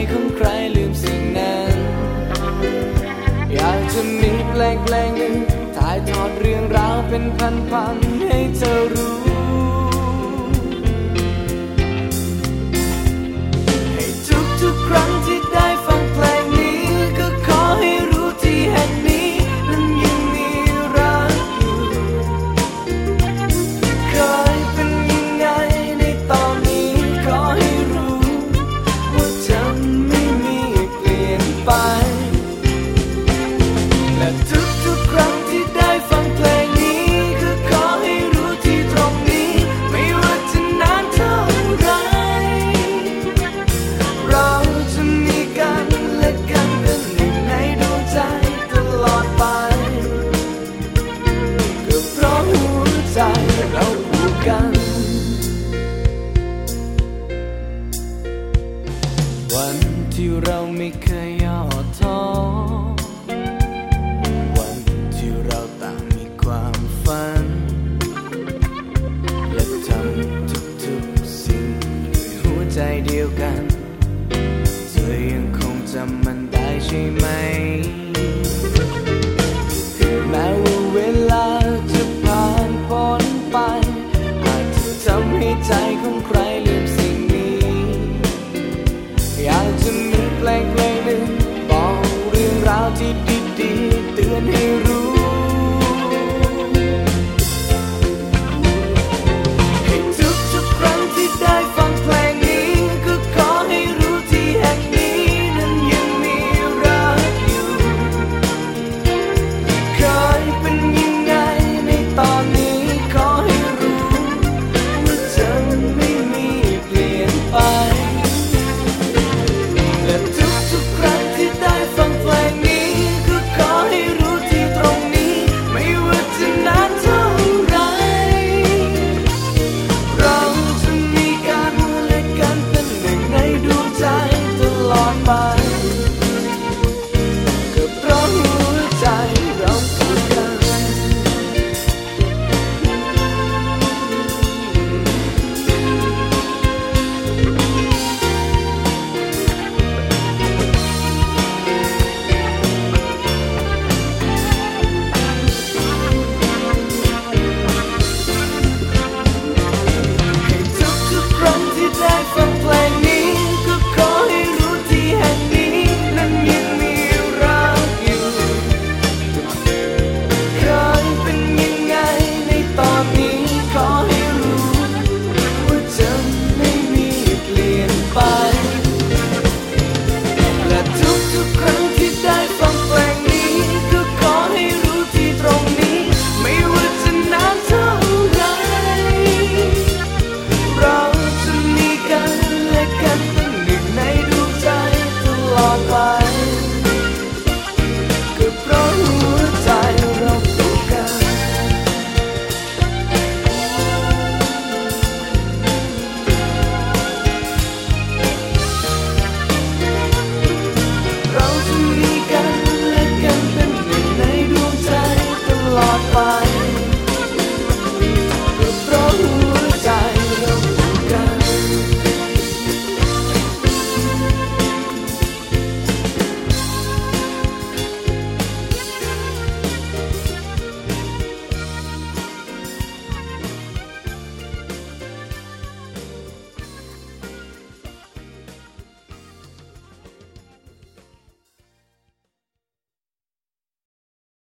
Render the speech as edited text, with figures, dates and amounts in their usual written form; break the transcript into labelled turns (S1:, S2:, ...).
S1: ของใครลืมสิ่งนั้นอยากจะมีเพลงหนึ่งถ่ายทอดเรื่องราวเป็นพันๆให้เธอรู้ให้ทุกครั้งที่ได้ฟังเพลงนี้ก็ขอให้รู้ที่แห่งนี้นั้นยังมีรักอยู่เคยเป็นยังไงในตอนนี้ขอให้รู้ว่าจะไม่มีเปลี่ยนไปและทุกครั้งที่ได้ฟังเพลงนี้ก็ขอให้รู้ที่ตรงนี้ไม่ว่าจะนานเท่าไรเราจะมีกันและกันเป็นหนึ่งในดวงใจตลอดไปก็เพราะหัวใจเราผูกกันวันที่เราไม่เคยย่อท้อวันที่เราต่างมีความฝันและทำทุกสิ่งด้วยหัวใจเดียวกันเธอยังคงจำมันได้ใช่ไหม